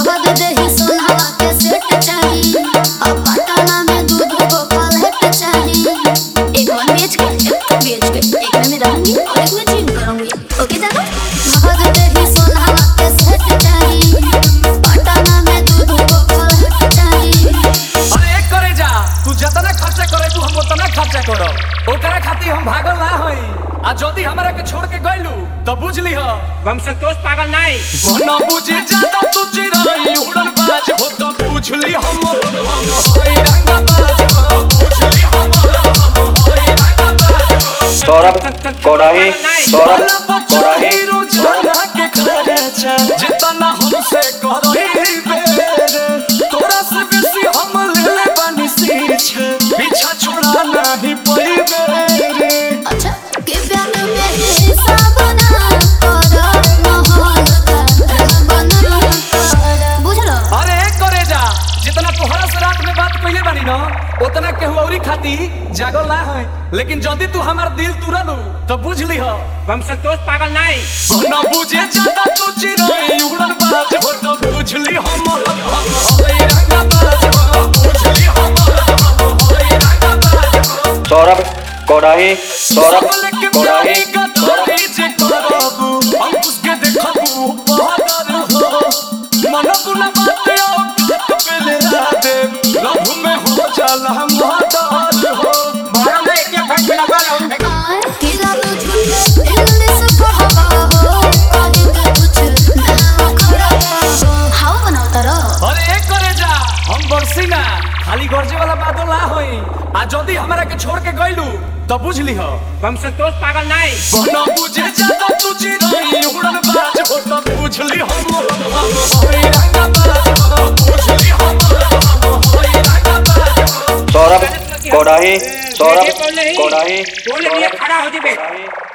भगत देहि सोनावा के सेट चाही अब पटना में दूध को पलट चाही एक मन बेच के एक में रहूंगी और एक में जिम करूंगी ओके दादा भगत देहि सोनावा के सेट चाही पटना में दूध को पलट चाही अरे एक करे जा तू जितना खर्चा करे तू हम उतना खर्चा करो ओकरा खातिर हम भागल ना होई आ जदी हमरा के छोड़ के गइलू तो बुझली हो हम संतोष पागल नहीं ना बुझे ज्यादा तू चिराई उड़न बाज हो तो बुझली हम होई रंगा बाज हो बुझली हम होई रंगा बाज सौरभ कोड़ाही सौरभ कोड़ाही रोजाना के खर्चा जितना हमसे करही बेरे तोरा से बेसी हम ले बानी सीछ पीछा छोड़ा नहीं पड़ी बेरे अच्छा के प्यार में हिसाब ना करो माहौल का बना करो बुझलो अरे करे जा जितना तोहरा से रात में बात कइले बानी न उतना केहू औरी खाती जागल ना है लेकिन जदी तू हमार दिल तुरलू तो बुझली हो हम संतोष पागल नहीं ना बुझे ज्यादा तू चिराई उड़न बाज हो तो बुझली हम होई रंगा बाज हो बुझली हम होई रंगा बाज हो सौरभ कोड़ाही सौरभ सबले के कोड़ाही प्यारी का तोरी जे करबू हम उसके देखबू बहादुर हो मन बुला बात ओ पे ले दे लव में हो जाला मदद हो मारा मैं एक फट लगा रहा हूं तेरा तो झूठ इंग्लिश कहवा हो कहीं कुछ ना खड़ा हो हाउ बनाता रहो अरे एक करे जा हम बरसी ना खाली गरजे वाला बात ना होई आ जदी हमरा के छोड़ के गइलू तो बुझली हो हम संतोष पागल नहीं ना बुझे ज्यादा तू चिराई उड़न बाज हो तो बुझली हम होई रंगा बाज हो बुझली हम होई रंगा बाज हो सौरभ कोड़ाही सौरभ बोल नहीं कोड़ाही बोल नहीं खड़ा हो जी बे कोड़ाही